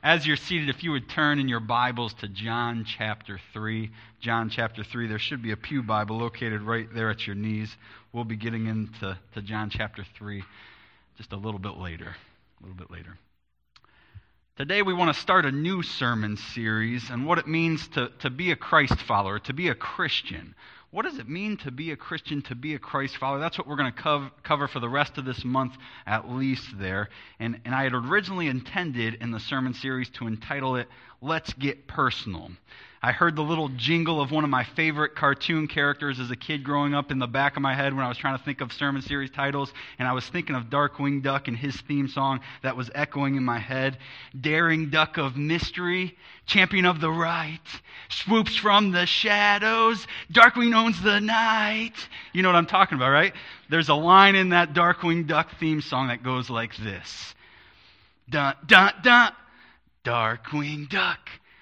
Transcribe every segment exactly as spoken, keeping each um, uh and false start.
As you're seated, if you would turn in your Bibles to John chapter three. John chapter three, there should be a pew Bible located right there at your knees. We'll be getting into to John chapter three just a little bit later. A little bit later. Today we want to start a new sermon series on what it means to, to be a Christ follower, to be a Christian. What does it mean to be a Christian, to be a Christ follower? That's what we're going to cover, cover for the rest of this month at least there. And, and I had originally intended in the sermon series to entitle it, Let's Get Personal. I heard the little jingle of one of my favorite cartoon characters as a kid growing up in the back of my head when I was trying to think of sermon series titles, and I was thinking of Darkwing Duck and his theme song that was echoing in my head. Daring duck of mystery, champion of the right, swoops from the shadows, Darkwing owns the night. You know what I'm talking about, right? There's a line in that Darkwing Duck theme song that goes like this. Dun, dun, dun, Darkwing Duck.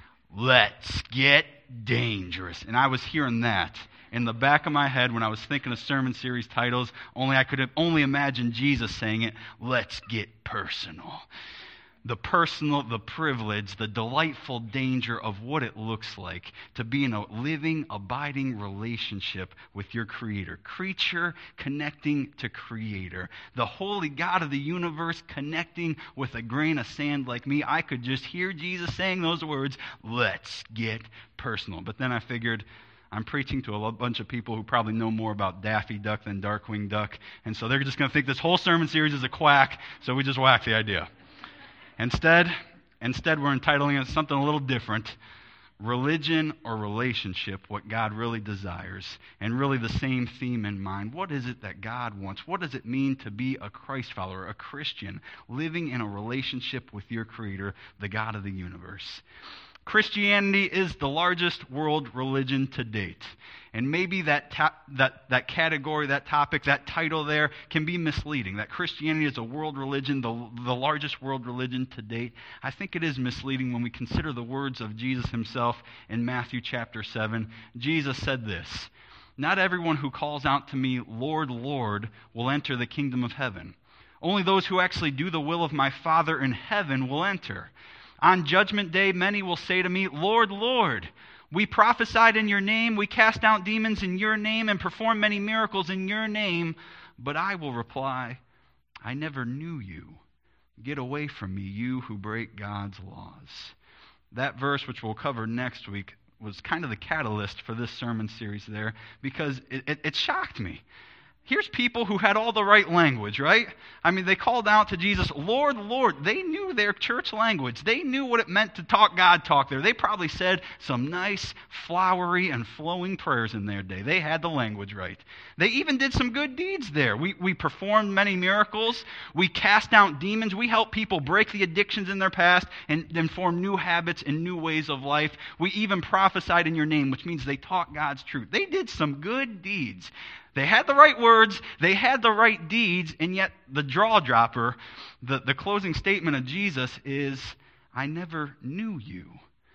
Let's get dangerous. And I was hearing that in the back of my head when I was thinking of sermon series titles, only I could have only imagined Jesus saying it, let's get personal. The personal, the privilege, the delightful danger of what it looks like to be in a living, abiding relationship with your Creator. Creature connecting to Creator. The holy God of the universe connecting with a grain of sand like me. I could just hear Jesus saying those words, let's get personal. But then I figured, I'm preaching to a bunch of people who probably know more about Daffy Duck than Darkwing Duck. And so they're just going to think this whole sermon series is a quack, so we just whack the idea. Instead, instead, we're entitling it something a little different. Religion or relationship, what God really desires. And really the same theme in mind. What is it that God wants? What does it mean to be a Christ follower, a Christian, living in a relationship with your Creator, the God of the universe? Christianity is the largest world religion to date. And maybe that, ta- that that category, that topic, that title there can be misleading. That Christianity is a world religion, the, the largest world religion to date. I think it is misleading when we consider the words of Jesus himself in Matthew chapter seven. Jesus said this, not everyone who calls out to me, Lord, Lord, will enter the kingdom of heaven. Only those who actually do the will of my Father in heaven will enter. On judgment day, many will say to me, Lord, Lord, we prophesied in your name, we cast out demons in your name, and performed many miracles in your name. But I will reply, I never knew you. Get away from me, you who break God's laws. That verse, which we'll cover next week, was kind of the catalyst for this sermon series there, because it, it, it shocked me. Here's people who had all the right language, right? I mean, they called out to Jesus, Lord, Lord. They knew their church language. They knew what it meant to talk God talk there. They probably said some nice, flowery, and flowing prayers in their day. They had the language right. They even did some good deeds there. We, we performed many miracles. We cast out demons. We helped people break the addictions in their past and then form new habits and new ways of life. We even prophesied in your name, which means they taught God's truth. They did some good deeds. They had the right words, they had the right deeds, and yet the jaw dropper, the, the closing statement of Jesus is, I never knew you.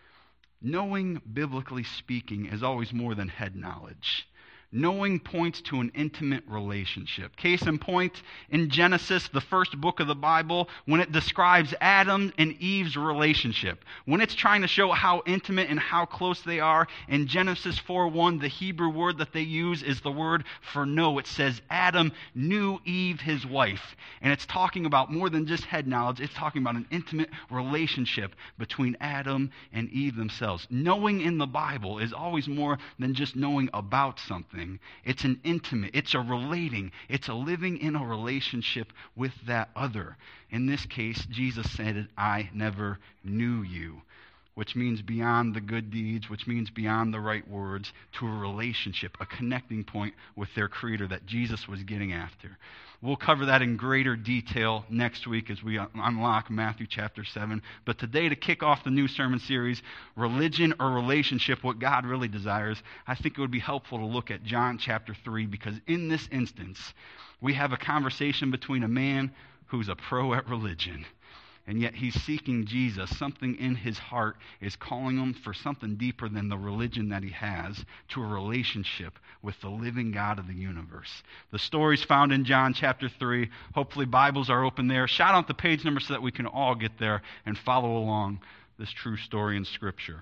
Knowing, biblically speaking, is always more than head knowledge. Knowing points to an intimate relationship. Case in point, in Genesis, the first book of the Bible, when it describes Adam and Eve's relationship, when it's trying to show how intimate and how close they are, in Genesis four one, the Hebrew word that they use is the word for know. It says Adam knew Eve, his wife. And it's talking about more than just head knowledge. It's talking about an intimate relationship between Adam and Eve themselves. Knowing in the Bible is always more than just knowing about something. It's an intimate, it's a relating, it's a living in a relationship with that other. In this case, Jesus said, I never knew you, which means beyond the good deeds, which means beyond the right words, to a relationship, a connecting point with their Creator that Jesus was getting after. We'll cover that in greater detail next week as we unlock Matthew chapter seven. But today, to kick off the new sermon series, Religion or Relationship, What God Really Desires, I think it would be helpful to look at John chapter three, because in this instance, we have a conversation between a man who's a pro at religion And yet he's seeking Jesus. Something in his heart is calling him for something deeper than the religion that he has, to a relationship with the living God of the universe. The story's found in John chapter three. Hopefully Bibles are open there. Shout out the page number so that we can all get there and follow along this true story in Scripture.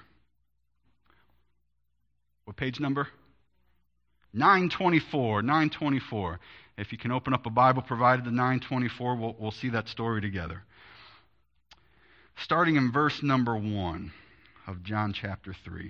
What page number? nine twenty-four. nine twenty-four. If you can open up a Bible provided to nine twenty-four, we'll, we'll see that story together. Starting in verse number one of John chapter three.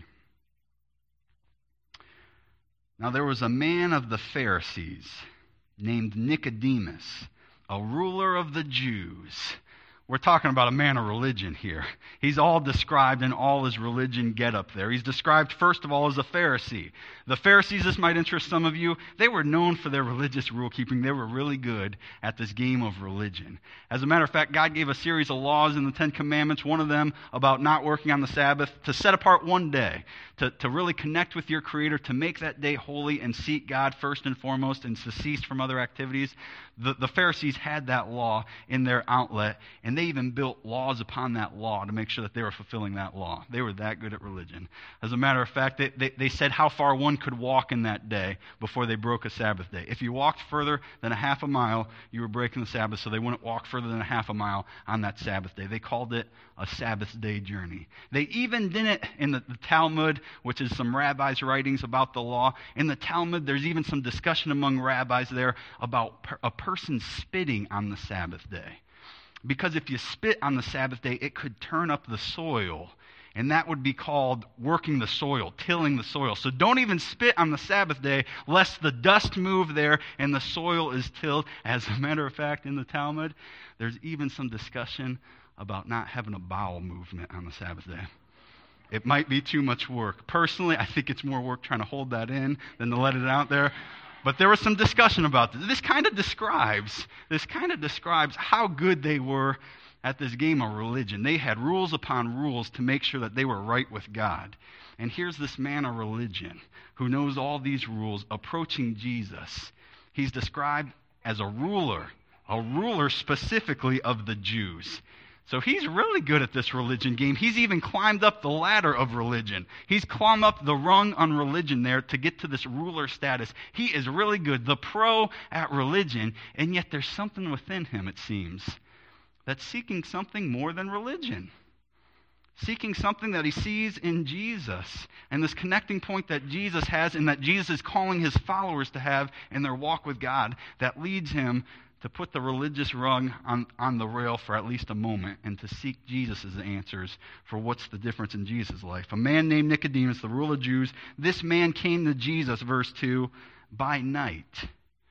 Now there was a man of the Pharisees named Nicodemus, a ruler of the Jews. We're talking about a man of religion here. He's all described in all his religion get up there. He's described, first of all, as a Pharisee. The Pharisees, this might interest some of you, they were known for their religious rule keeping. They were really good at this game of religion. As a matter of fact, God gave a series of laws in the Ten Commandments, one of them about not working on the Sabbath, to set apart one day, to, to really connect with your Creator, to make that day holy and seek God first and foremost and to cease from other activities. The, the Pharisees had that law in their outlet, and they even built laws upon that law to make sure that they were fulfilling that law. They were that good at religion. As a matter of fact, they, they, they said how far one could walk in that day before they broke a Sabbath day. If you walked further than a half a mile, you were breaking the Sabbath, so they wouldn't walk further than a half a mile on that Sabbath day. They called it a Sabbath day journey. They even did it in the, the Talmud, which is some rabbis' writings about the law. In the Talmud, there's even some discussion among rabbis there about per, a person spitting on the Sabbath day. Because if you spit on the Sabbath day, it could turn up the soil, and that would be called working the soil, tilling the soil. So don't even spit on the Sabbath day, lest the dust move there and the soil is tilled. As a matter of fact, in the Talmud, there's even some discussion about not having a bowel movement on the Sabbath day. It might be too much work. Personally, I think it's more work trying to hold that in than to let it out there. But there was some discussion about this. This kind of describes, this kind of describes how good they were at this game of religion. They had rules upon rules to make sure that they were right with God. And here's this man of religion who knows all these rules approaching Jesus. He's described as a ruler, a ruler specifically of the Jews. So he's really good at this religion game. He's even climbed up the ladder of religion. He's climbed up the rung on religion there to get to this ruler status. He is really good, the pro at religion, and yet there's something within him, it seems, that's seeking something more than religion. Seeking something that he sees in Jesus, and this connecting point that Jesus has and that Jesus is calling his followers to have in their walk with God, that leads him to put the religious rung on, on the rail for at least a moment and to seek Jesus' answers for what's the difference in Jesus' life. A man named Nicodemus, the ruler of Jews, this man came to Jesus, verse two, by night.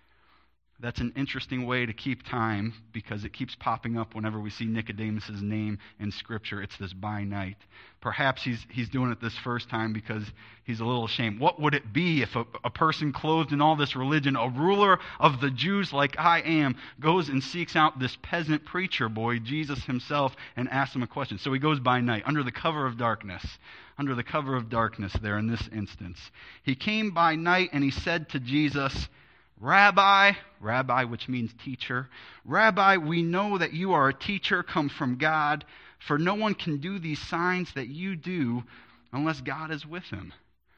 That's an interesting way to keep time because it keeps popping up whenever we see Nicodemus' name in Scripture. It's this by night. Perhaps he's he's doing it this first time because he's a little ashamed. What would it be if a, a person clothed in all this religion, a ruler of the Jews like I am, goes and seeks out this peasant preacher boy, Jesus himself, and asks him a question? So he goes by night, under the cover of darkness. Under the cover of darkness there in this instance. He came by night and he said to Jesus, Rabbi, Rabbi, which means teacher, Rabbi, we know that you are a teacher come from God, for no one can do these signs that you do unless God is with him.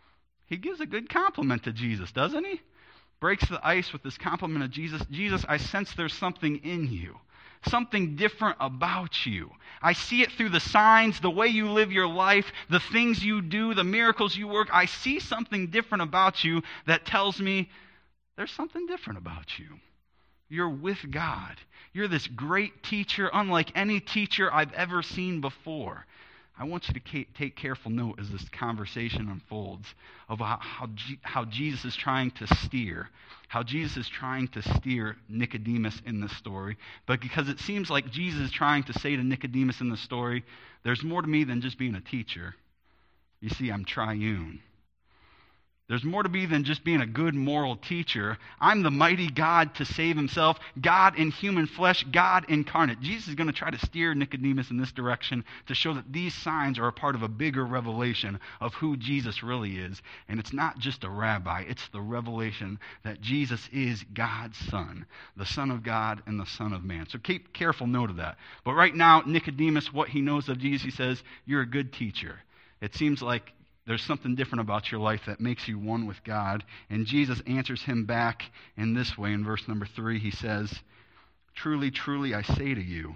He gives a good compliment to Jesus, doesn't he? Breaks the ice with this compliment of Jesus. Jesus, I sense there's something in you, something different about you. I see it through the signs, the way you live your life, the things you do, the miracles you work. I see something different about you that tells me there's something different about you. You're with God. You're this great teacher, unlike any teacher I've ever seen before. I want you to take careful note as this conversation unfolds of how, how, how Jesus is trying to steer, how Jesus is trying to steer Nicodemus in this story. But because it seems like Jesus is trying to say to Nicodemus in the story, there's more to me than just being a teacher. You see, I'm triune. There's more to be than just being a good moral teacher. I'm the mighty God to save himself, God in human flesh, God incarnate. Jesus is going to try to steer Nicodemus in this direction to show that these signs are a part of a bigger revelation of who Jesus really is. And it's not just a rabbi, it's the revelation that Jesus is God's Son, the Son of God and the Son of Man. So keep careful note of that. But right now, Nicodemus, what he knows of Jesus, he says, you're a good teacher. It seems like there's something different about your life that makes you one with God. And Jesus answers him back in this way. In verse number three, he says, truly, truly, I say to you.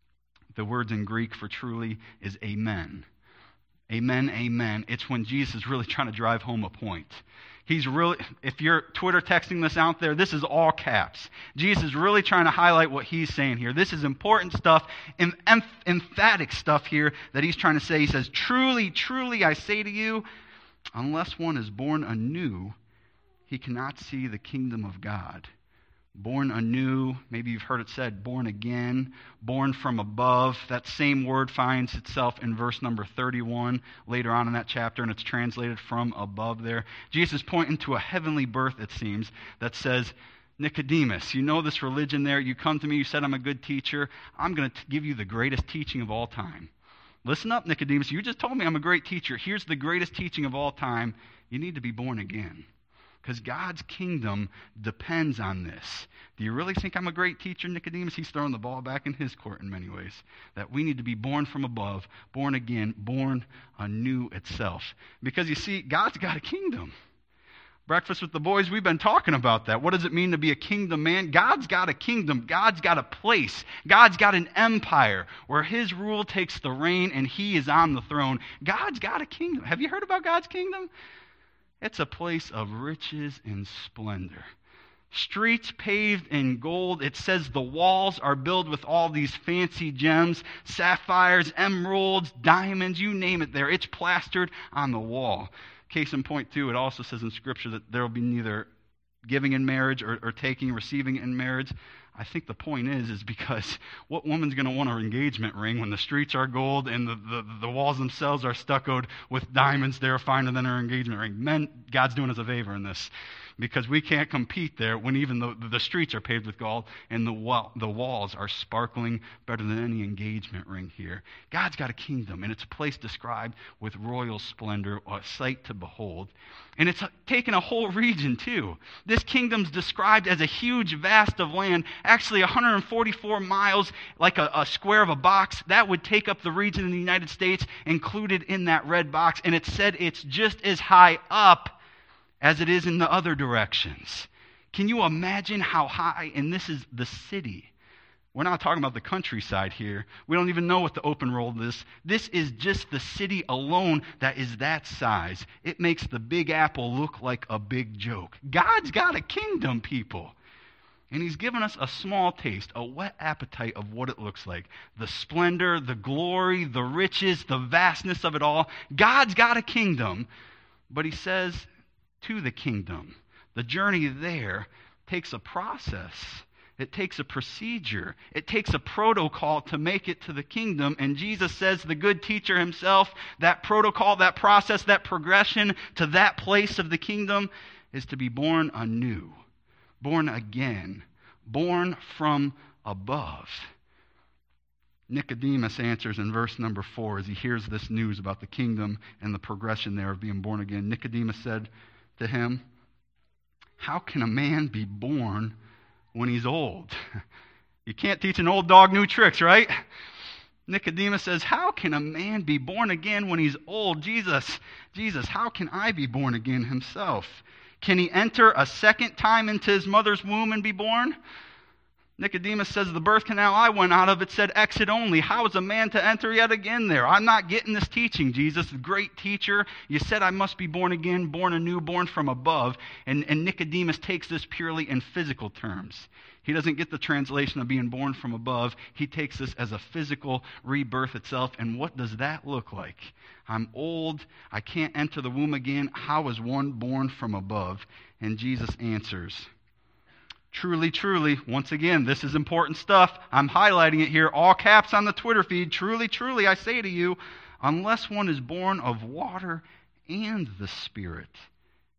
The words in Greek for truly is amen. Amen, amen. It's when Jesus is really trying to drive home a point. He's really, if you're Twitter texting this out there, this is all caps. Jesus is really trying to highlight what he's saying here. This is important stuff, em- em- emphatic stuff here that he's trying to say. He says, truly, truly, I say to you, unless one is born anew, he cannot see the kingdom of God. Born anew, maybe you've heard it said, born again, born from above. That same word finds itself in verse number thirty-one later on in that chapter, and it's translated from above there. Jesus is pointing to a heavenly birth, it seems, that says, Nicodemus, you know this religion there. You come to me, you said I'm a good teacher. I'm going to give you the greatest teaching of all time. Listen up, Nicodemus. You just told me I'm a great teacher. Here's the greatest teaching of all time. You need to be born again. Because God's kingdom depends on this. Do you really think I'm a great teacher, Nicodemus? He's throwing the ball back in his court in many ways. That we need to be born from above, born again, born anew itself. Because you see, God's got a kingdom. Breakfast with the boys, we've been talking about that. What does it mean to be a kingdom man? God's got a kingdom. God's got a place. God's got an empire where his rule takes the reign and he is on the throne. God's got a kingdom. Have you heard about God's kingdom? It's a place of riches and splendor. Streets paved in gold. It says the walls are built with all these fancy gems, sapphires, emeralds, diamonds, you name it there. It's plastered on the wall. Case in point, too, it also says in Scripture that there will be neither giving in marriage or, or taking, receiving in marriage. I think the point is, is because what woman's going to want her engagement ring when the streets are gold and the, the, the walls themselves are stuccoed with diamonds there finer than her engagement ring? Men, God's doing us a favor in this. Because we can't compete there when even the, the streets are paved with gold and the wall, the walls are sparkling better than any engagement ring here. God's got a kingdom, and it's a place described with royal splendor, a sight to behold. And it's taken a whole region, too. This kingdom's described as a huge vast of land, actually one hundred forty-four miles, like a, a square of a box. That would take up the region in the United States included in that red box. And it said it's just as high up as it is in the other directions. Can you imagine how high? And this is the city. We're not talking about the countryside here. We don't even know what the open road is. This is just the city alone that is that size. It makes the Big Apple look like a big joke. God's got a kingdom, people. And he's given us a small taste, a whet appetite of what it looks like. The splendor, the glory, the riches, the vastness of it all. God's got a kingdom. But he says, to the kingdom, the journey there takes a process. It takes a procedure. It takes a protocol to make it to the kingdom. And Jesus says, the good teacher himself, that protocol, that process, that progression to that place of the kingdom is to be born anew, born again, born from above. Nicodemus answers in verse number four as he hears this news about the kingdom and the progression there of being born again. Nicodemus said to him, how can a man be born when he's old? You can't teach an old dog new tricks, right? Nicodemus says, how can a man be born again when he's old? Jesus, Jesus, how can I be born again himself? Can he enter a second time into his mother's womb and be born? Nicodemus says, the birth canal I went out of, it said exit only. How is a man to enter yet again there? I'm not getting this teaching, Jesus, great teacher. You said I must be born again, born anew, born from above. And, and Nicodemus takes this purely in physical terms. He doesn't get the translation of being born from above. He takes this as a physical rebirth itself. And what does that look like? I'm old. I can't enter the womb again. How is one born from above? And Jesus answers, truly, truly, once again, this is important stuff. I'm highlighting it here, all caps on the Twitter feed. Truly, truly, I say to you, unless one is born of water and the Spirit,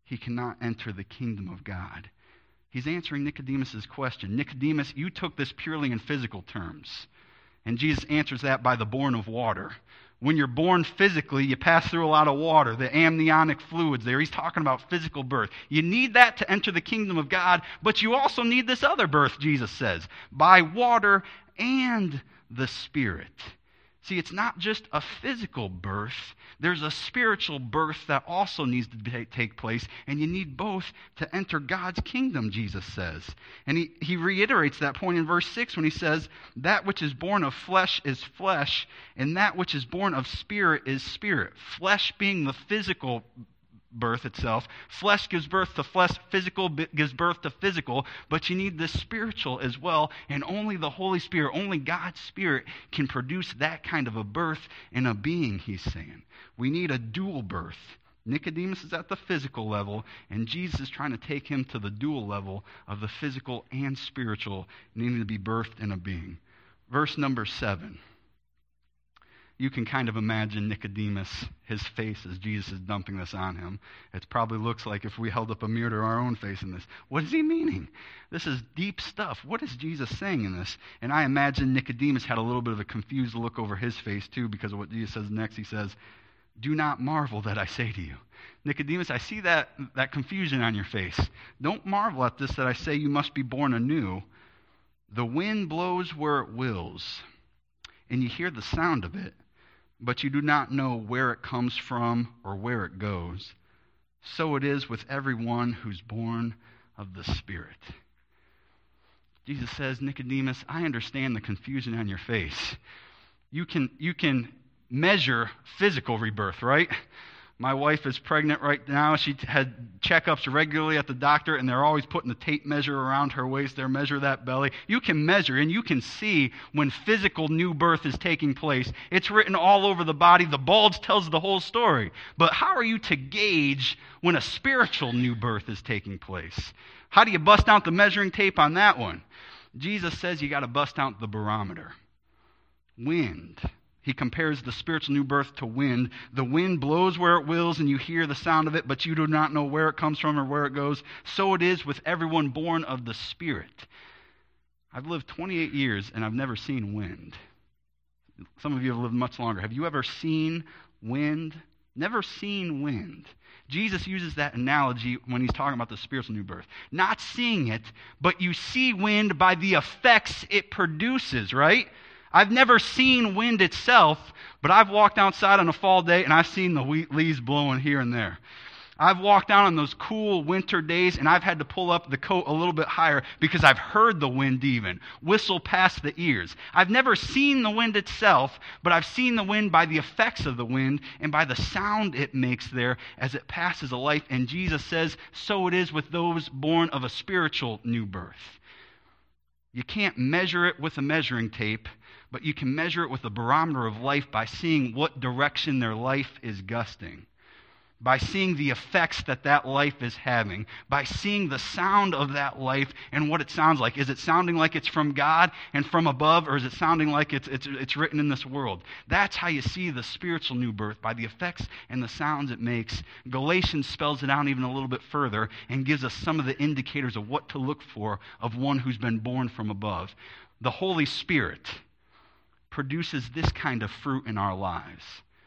he cannot enter the kingdom of God. He's answering Nicodemus' question. Nicodemus, you took this purely in physical terms. And Jesus answers that by the born of water. When you're born physically, you pass through a lot of water, the amniotic fluids there. He's talking about physical birth. You need that to enter the kingdom of God, but you also need this other birth, Jesus says, by water and the Spirit. See, it's not just a physical birth. There's a spiritual birth that also needs to take place, and you need both to enter God's kingdom, Jesus says. And he, he reiterates that point in verse six when he says, that which is born of flesh is flesh, and that which is born of spirit is spirit. Flesh being the physical birth itself. Flesh gives birth to flesh, physical gives birth to physical, but you need the spiritual as well, and only the Holy Spirit, only God's Spirit can produce that kind of a birth in a being, he's saying. We need a dual birth. Nicodemus is at the physical level, and Jesus is trying to take him to the dual level of the physical and spiritual, needing to be birthed in a being. Verse number seven. You can kind of imagine Nicodemus, his face as Jesus is dumping this on him. It probably looks like if we held up a mirror to our own face in this. What is he meaning? This is deep stuff. What is Jesus saying in this? And I imagine Nicodemus had a little bit of a confused look over his face too, because of what Jesus says next. He says, do not marvel that I say to you. Nicodemus, I see that, that confusion on your face. Don't marvel at this that I say you must be born anew. The wind blows where it wills, and you hear the sound of it, but you do not know where it comes from or where it goes. So it is with everyone who's born of the Spirit. Jesus says, Nicodemus, I understand the confusion on your face. You can, you can measure physical rebirth, right? My wife is pregnant right now. She had checkups regularly at the doctor, and they're always putting the tape measure around her waist there, measure that belly. You can measure, and you can see when physical new birth is taking place. It's written all over the body. The bulge tells the whole story. But how are you to gauge when a spiritual new birth is taking place? How do you bust out the measuring tape on that one? Jesus says you got to bust out the barometer. Wind. He compares the spiritual new birth to wind. The wind blows where it wills, and you hear the sound of it, but you do not know where it comes from or where it goes. So it is with everyone born of the Spirit. I've lived twenty-eight years, and I've never seen wind. Some of you have lived much longer. Have you ever seen wind? Never seen wind. Jesus uses that analogy when he's talking about the spiritual new birth. Not seeing it, but you see wind by the effects it produces, right? I've never seen wind itself, but I've walked outside on a fall day and I've seen the leaves blowing here and there. I've walked out on those cool winter days and I've had to pull up the coat a little bit higher because I've heard the wind even whistle past the ears. I've never seen the wind itself, but I've seen the wind by the effects of the wind and by the sound it makes there as it passes a life. And Jesus says, so it is with those born of a spiritual new birth. You can't measure it with a measuring tape, but you can measure it with a barometer of life by seeing what direction their life is gusting, by seeing the effects that that life is having, by seeing the sound of that life and what it sounds like. Is it sounding like it's from God and from above, or is it sounding like it's, it's, it's written in this world? That's how you see the spiritual new birth, by the effects and the sounds it makes. Galatians spells it out even a little bit further and gives us some of the indicators of what to look for of one who's been born from above. The Holy Spirit produces this kind of fruit in our lives.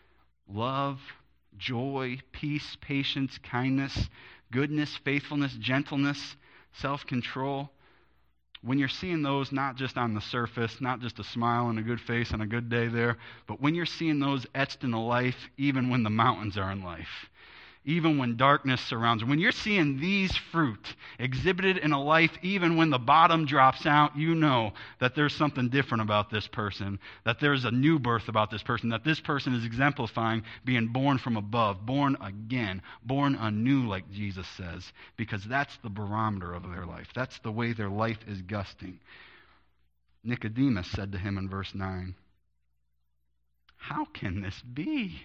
Love, joy, peace, patience, kindness, goodness, faithfulness, gentleness, self-control. When you're seeing those not just on the surface, not just a smile and a good face on a good day there, but when you're seeing those etched in a life, even when the mountains are in life, even when darkness surrounds, when you're seeing these fruit exhibited in a life, even when the bottom drops out, you know that there's something different about this person, that there's a new birth about this person, that this person is exemplifying being born from above, born again, born anew, like Jesus says, because that's the barometer of their life. That's the way their life is gusting. Nicodemus said to him in verse nine, how can this be?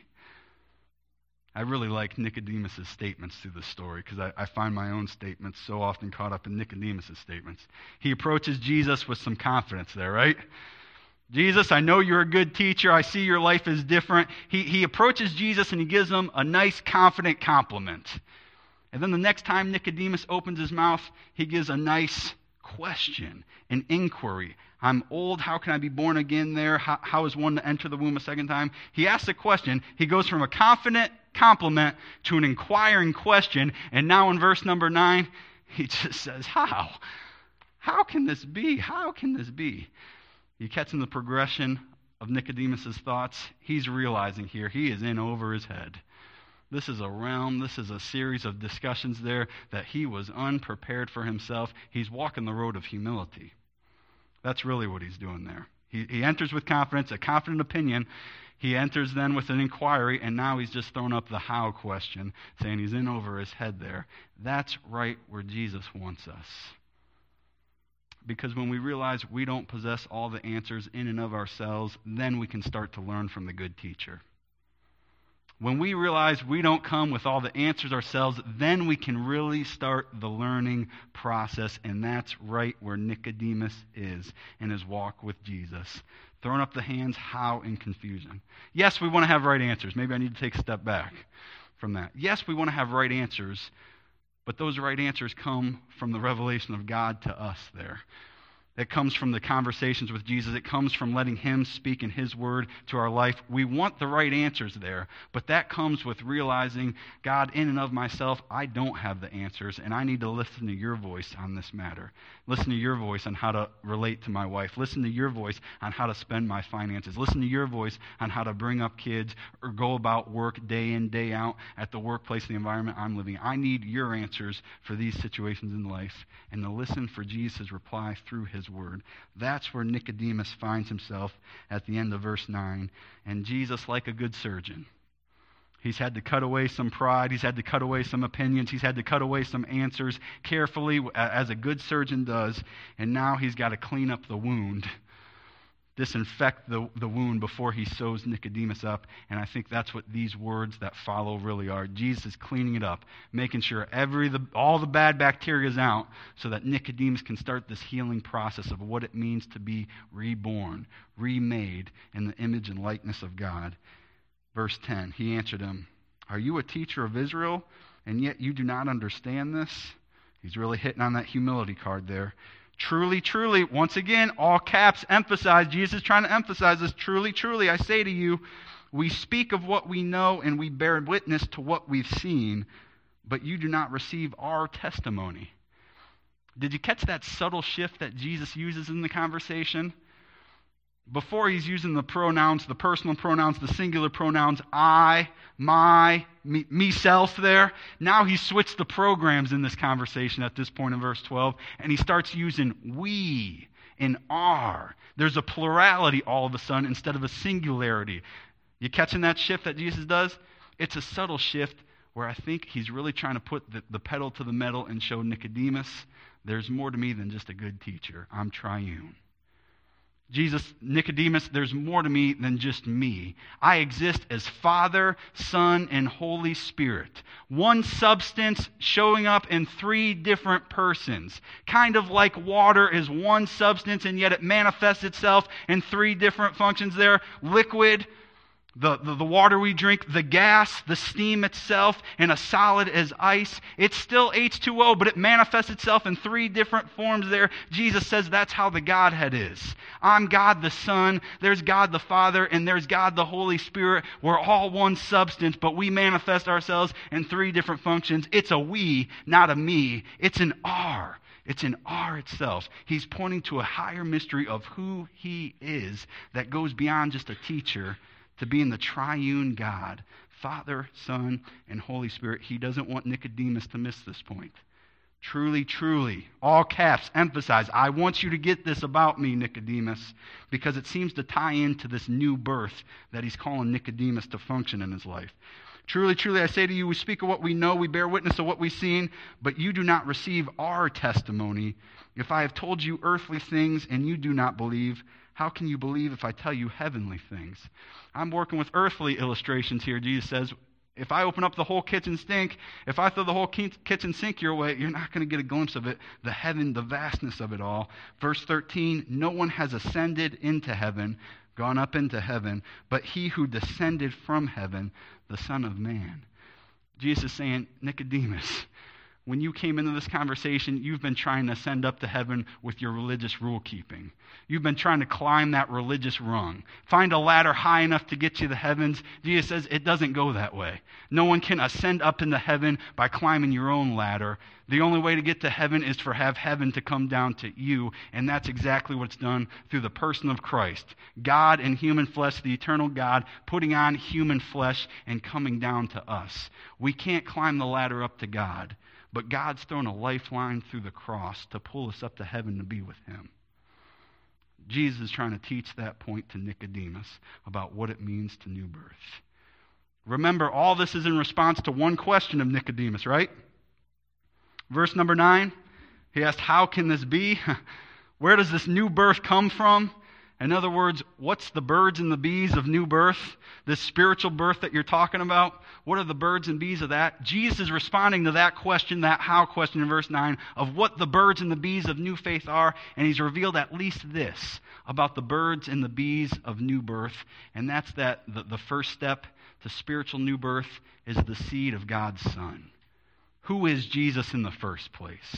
I really like Nicodemus' statements through the story because I, I find my own statements so often caught up in Nicodemus' statements. He approaches Jesus with some confidence there, right? Jesus, I know you're a good teacher. I see your life is different. He, he approaches Jesus and he gives him a nice, confident compliment. And then the next time Nicodemus opens his mouth, he gives a nice question, an inquiry. I'm old, how can I be born again there? How, how is one to enter the womb a second time? He asks a question. He goes from a confident compliment to an inquiring question. And now in verse number nine, he just says, how? How can this be? How can this be? You catching the progression of Nicodemus' thoughts? He's realizing here he is in over his head. This is a realm, this is a series of discussions there that he was unprepared for himself. He's walking the road of humility. That's really what he's doing there. He, he enters with confidence, a confident opinion. He enters then with an inquiry, and now he's just thrown up the how question, saying he's in over his head there. That's right where Jesus wants us. Because when we realize we don't possess all the answers in and of ourselves, then we can start to learn from the good teacher. When we realize we don't come with all the answers ourselves, then we can really start the learning process, and that's right where Nicodemus is in his walk with Jesus. Throwing up the hands, how in confusion. Yes, we want to have right answers. Maybe I need to take a step back from that. Yes, we want to have right answers, but those right answers come from the revelation of God to us there. It comes from the conversations with Jesus. It comes from letting him speak in his word to our life. We want the right answers there, but that comes with realizing, God, in and of myself, I don't have the answers, and I need to listen to your voice on this matter. Listen to your voice on how to relate to my wife. Listen to your voice on how to spend my finances. Listen to your voice on how to bring up kids or go about work day in, day out at the workplace, the environment I'm living. I need your answers for these situations in life, and to listen for Jesus' reply through his word. That's where Nicodemus finds himself at the end of verse nine. And Jesus, like a good surgeon, he's had to cut away some pride. He's had to cut away some opinions. He's had to cut away some answers carefully, as a good surgeon does. And now he's got to clean up the wound, disinfect the, the wound before he sews Nicodemus up. And I think that's what these words that follow really are. Jesus is cleaning it up, making sure every the, all the bad bacteria is out so that Nicodemus can start this healing process of what it means to be reborn, remade in the image and likeness of God. Verse ten, he answered him, "Are you a teacher of Israel, and yet you do not understand this?" He's really hitting on that humility card there. Truly, truly, once again, all caps emphasize, Jesus is trying to emphasize this, truly, truly, I say to you, we speak of what we know and we bear witness to what we've seen, but you do not receive our testimony. Did you catch that subtle shift that Jesus uses in the conversation? Before he's using the pronouns, the personal pronouns, the singular pronouns, I, my, me, me self there. Now he's switched the programs in this conversation at this point in verse twelve, and he starts using we and our. There's a plurality all of a sudden instead of a singularity. You catching that shift that Jesus does? It's a subtle shift where I think he's really trying to put the, the pedal to the metal and show Nicodemus, there's more to me than just a good teacher. I'm triune. Jesus, Nicodemus, there's more to me than just me. I exist as Father, Son, and Holy Spirit. One substance showing up in three different persons. Kind of like water is one substance, and yet it manifests itself in three different functions there. Liquid, The, the, the water we drink, the gas, the steam itself, and a solid as ice. It's still H two O, but it manifests itself in three different forms there. Jesus says that's how the Godhead is. I'm God the Son, there's God the Father, and there's God the Holy Spirit. We're all one substance, but we manifest ourselves in three different functions. It's a we, not a me. It's an our. It's an our itself. He's pointing to a higher mystery of who he is that goes beyond just a teacher, to being the triune God, Father, Son, and Holy Spirit. He doesn't want Nicodemus to miss this point. Truly, truly, all caps, emphasize, I want you to get this about me, Nicodemus, because it seems to tie into this new birth that he's calling Nicodemus to function in his life. Truly, truly, I say to you, we speak of what we know, we bear witness of what we've seen, but you do not receive our testimony. If I have told you earthly things and you do not believe, how can you believe if I tell you heavenly things? I'm working with earthly illustrations here. Jesus says, if I open up the whole kitchen sink, if I throw the whole kitchen sink your way, you're not going to get a glimpse of it, the heaven, the vastness of it all. Verse thirteen, no one has ascended into heaven, gone up into heaven, but he who descended from heaven, the Son of Man. Jesus is saying, Nicodemus, when you came into this conversation, you've been trying to ascend up to heaven with your religious rule keeping. You've been trying to climb that religious rung. Find a ladder high enough to get you to the heavens. Jesus says it doesn't go that way. No one can ascend up into heaven by climbing your own ladder. The only way to get to heaven is for have heaven to come down to you, and that's exactly what's done through the person of Christ. God in human flesh, the eternal God, putting on human flesh and coming down to us. We can't climb the ladder up to God. But God's thrown a lifeline through the cross to pull us up to heaven to be with him. Jesus is trying to teach that point to Nicodemus about what it means to new birth. Remember, all this is in response to one question of Nicodemus, right? Verse number nine, he asked, how can this be? Where does this new birth come from? In other words, what's the birds and the bees of new birth? This spiritual birth that you're talking about? What are the birds and bees of that? Jesus is responding to that question, that how question in verse nine, of what the birds and the bees of new faith are, and he's revealed at least this about the birds and the bees of new birth, and that's that the, the first step to spiritual new birth is the seed of God's Son. Who is Jesus in the first place?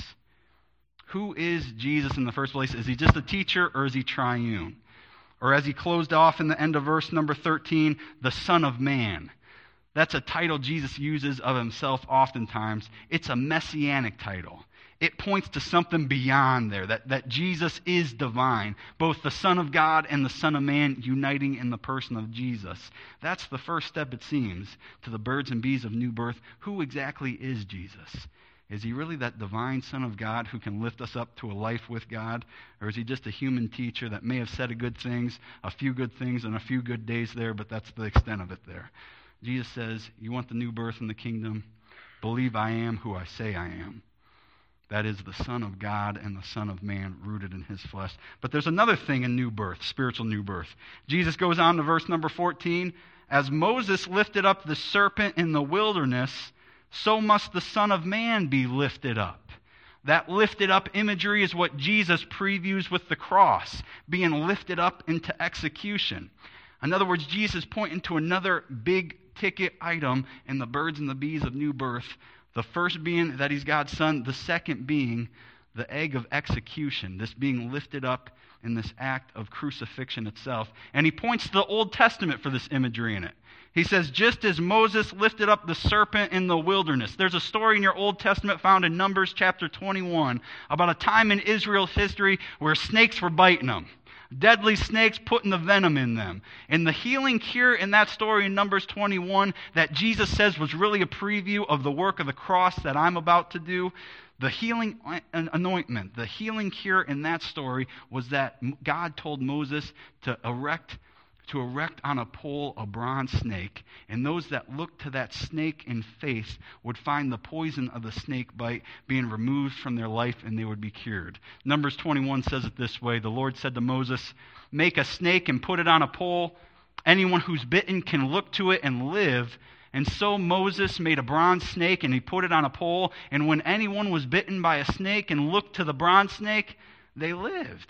Who is Jesus in the first place? Is he just a teacher, or is he triune? Or as he closed off in the end of verse number thirteen, the Son of Man. That's a title Jesus uses of himself oftentimes. It's a messianic title. It points to something beyond there, that, that Jesus is divine, both the Son of God and the Son of Man uniting in the person of Jesus. That's the first step, it seems, to the birds and bees of new birth. Who exactly is Jesus? Is he really that divine Son of God who can lift us up to a life with God? Or is he just a human teacher that may have said a good things, a few good things, and a few good days there, but that's the extent of it there? Jesus says, you want the new birth in the kingdom? Believe I am who I say I am. That is the Son of God and the Son of Man rooted in his flesh. But there's another thing in new birth, spiritual new birth. Jesus goes on to verse number fourteen. As Moses lifted up the serpent in the wilderness, so must the Son of Man be lifted up. That lifted up imagery is what Jesus previews with the cross, being lifted up into execution. In other words, Jesus is pointing to another big ticket item in the birds and the bees of new birth. The first being that he's God's Son, the second being the egg of execution, this being lifted up in this act of crucifixion itself. And he points to the Old Testament for this imagery in it. He says, just as Moses lifted up the serpent in the wilderness. There's a story in your Old Testament found in Numbers chapter twenty-one about a time in Israel's history where snakes were biting them. Deadly snakes putting the venom in them. And the healing cure in that story in Numbers twenty-one that Jesus says was really a preview of the work of the cross that I'm about to do. The healing anointment, the healing cure in that story was that God told Moses to erect to erect on a pole a bronze snake, and those that looked to that snake in faith would find the poison of the snake bite being removed from their life, and they would be cured. Numbers twenty-one says it this way. The Lord said to Moses, make a snake and put it on a pole. Anyone who's bitten can look to it and live. And so Moses made a bronze snake, and he put it on a pole, and when anyone was bitten by a snake and looked to the bronze snake, they lived.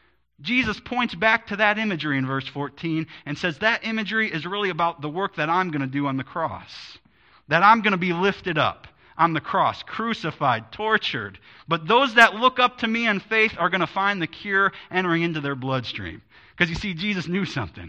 Jesus points back to that imagery in verse fourteen and says that imagery is really about the work that I'm going to do on the cross. That I'm going to be lifted up on the cross, crucified, tortured. But those that look up to me in faith are going to find the cure entering into their bloodstream. Because you see, Jesus knew something.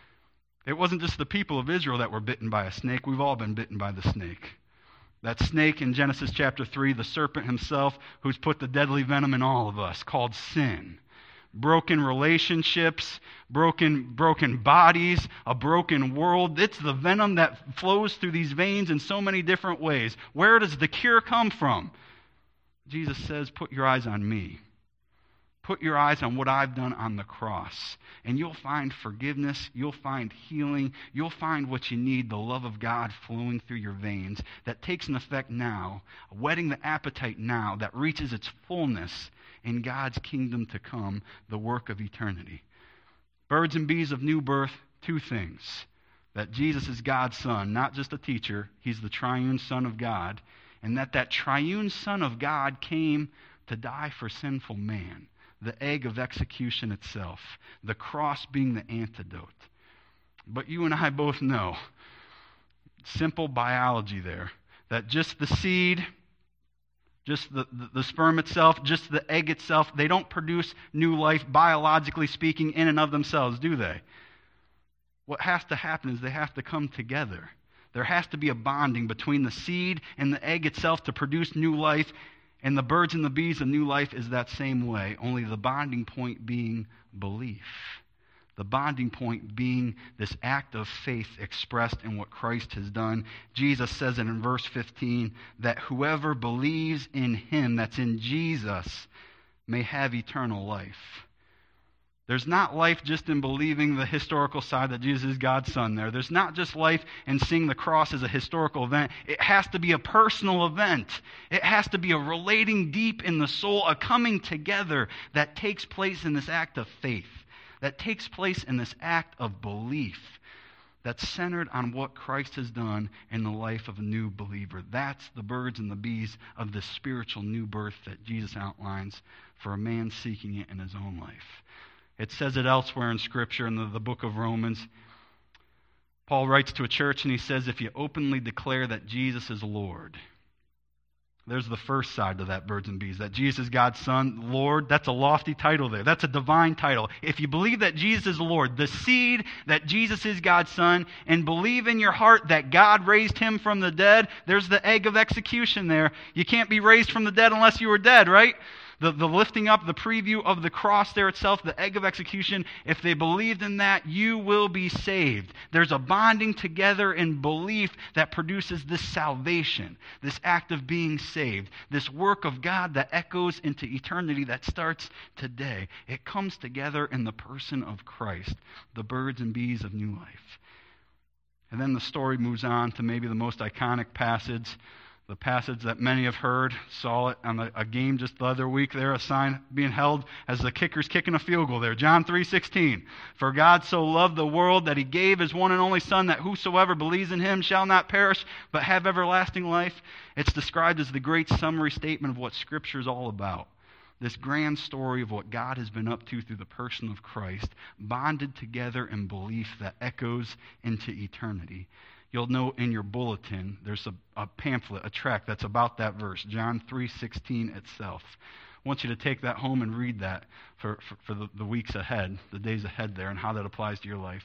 It wasn't just the people of Israel that were bitten by a snake. We've all been bitten by the snake. That snake in Genesis chapter three, the serpent himself, who's put the deadly venom in all of us, called sin. Broken relationships, broken broken bodies, a broken world. It's the venom that flows through these veins in so many different ways. Where does the cure come from? Jesus says, put your eyes on me. Put your eyes on what I've done on the cross. And you'll find forgiveness. You'll find healing. You'll find what you need, the love of God flowing through your veins that takes an effect now, whetting the appetite now, that reaches its fullness in God's kingdom to come, the work of eternity. Birds and bees of new birth, two things. That Jesus is God's Son, not just a teacher. He's the triune Son of God. And that that triune Son of God came to die for sinful man. The egg of execution itself. The cross being the antidote. But you and I both know, simple biology there, That just the seed, just the, the, the sperm itself, just the egg itself, they don't produce new life, biologically speaking, in and of themselves, do they? What has to happen is they have to come together. There has to be a bonding between the seed and the egg itself to produce new life. And the birds and the bees of new life is that same way, only the bonding point being belief. The bonding point being this act of faith expressed in what Christ has done. Jesus says it in verse fifteen, that whoever believes in him, that's in Jesus, may have eternal life. There's not life just in believing the historical side that Jesus is God's Son there. There's not just life in seeing the cross as a historical event. It has to be a personal event. It has to be a relating deep in the soul, a coming together that takes place in this act of faith, that takes place in this act of belief that's centered on what Christ has done in the life of a new believer. That's the birds and the bees of the spiritual new birth that Jesus outlines for a man seeking it in his own life. It says it elsewhere in Scripture in the, the book of Romans. Paul writes to a church and he says, if you openly declare that Jesus is Lord. There's the first side to that, birds and bees, that Jesus is God's Son, Lord. That's a lofty title there. That's a divine title. If you believe that Jesus is Lord, the seed that Jesus is God's Son, and believe in your heart that God raised him from the dead, there's the egg of execution there. You can't be raised from the dead unless you were dead, right? The, the lifting up, the preview of the cross there itself, the egg of execution, if they believed in that, you will be saved. There's a bonding together in belief that produces this salvation, this act of being saved, this work of God that echoes into eternity that starts today. It comes together in the person of Christ, the birds and bees of new life. And then the story moves on to maybe the most iconic passage, the passage that many have heard, saw it on a, a game just the other week there, a sign being held as the kicker's kicking a field goal there. John three sixteen. For God so loved the world that he gave his one and only Son, that whosoever believes in him shall not perish, but have everlasting life. It's described as the great summary statement of what Scripture is all about. This grand story of what God has been up to through the person of Christ, bonded together in belief that echoes into eternity. You'll note in your bulletin, there's a, a pamphlet, a tract that's about that verse, John three sixteen itself. I want you to take that home and read that for, for, for the, the weeks ahead, the days ahead there, and how that applies to your life.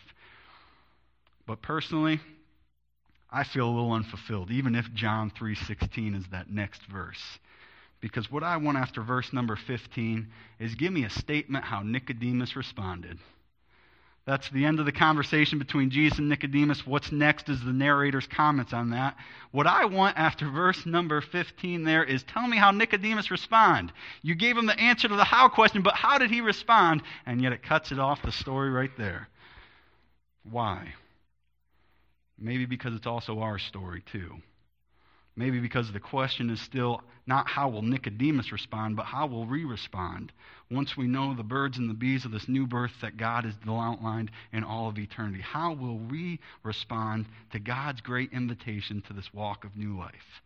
But personally, I feel a little unfulfilled, even if John three sixteen is that next verse. Because what I want after verse number fifteen is give me a statement how Nicodemus responded. That's the end of the conversation between Jesus and Nicodemus. What's next is the narrator's comments on that. What I want after verse number fifteen there is tell me how Nicodemus responded. You gave him the answer to the how question, but how did he respond? And yet it cuts it off the story right there. Why? Maybe because it's also our story too. Maybe because the question is still not how will Nicodemus respond, but how will we respond once we know the birds and the bees of this new birth that God has outlined in all of eternity. How will we respond to God's great invitation to this walk of new life?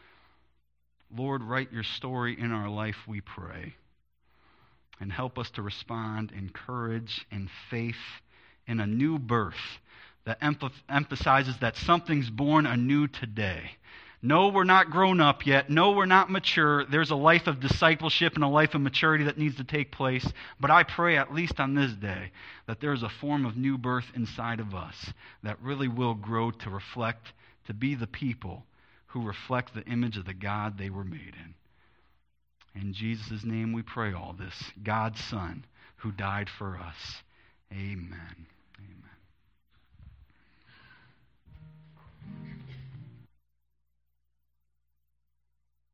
Lord, write your story in our life, we pray, and help us to respond in courage and faith in a new birth that emph- emphasizes that something's born anew today. No, we're not grown up yet. No, we're not mature. There's a life of discipleship and a life of maturity that needs to take place. But I pray, at least on this day, that there's a form of new birth inside of us that really will grow to reflect, to be the people who reflect the image of the God they were made in. In Jesus' name we pray all this, God's Son, who died for us. Amen. Amen.